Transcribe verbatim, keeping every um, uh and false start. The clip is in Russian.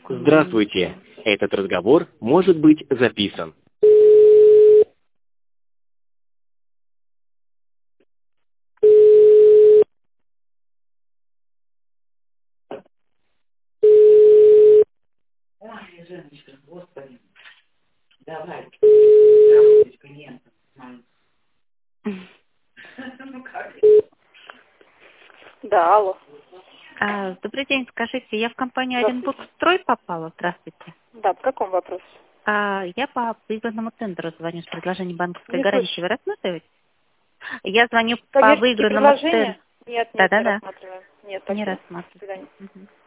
Здравствуйте. Этот разговор может быть записан. Ой, Женечка, господи, давай, работай с клиентом. Ну как? Да, алло. А, добрый день, скажите, я в компанию Оренбургстрой попала? Здравствуйте. Да, по какому вопросу? А, я по выигранному тендеру звоню с предложением банковской Не гарантии. слышу. Вы рассматриваете? Я звоню по Коммерческие выигранному тендеру. предложения? Нет, нет, не Да-да-да. рассматриваем. Нет, Не спасибо. До рассматриваю. свидания. Мгм.